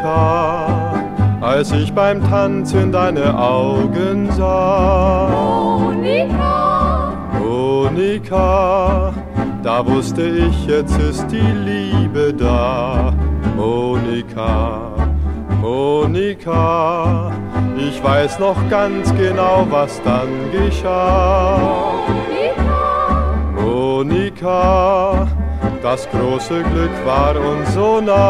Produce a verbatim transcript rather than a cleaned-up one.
Monika, als ich beim Tanzen deine Augen sah. Monika, Monika, da wusste ich, jetzt ist die Liebe da. Monika, Monika, ich weiß noch ganz genau, was dann geschah. Monika, Monika, das große Glück war uns so nah.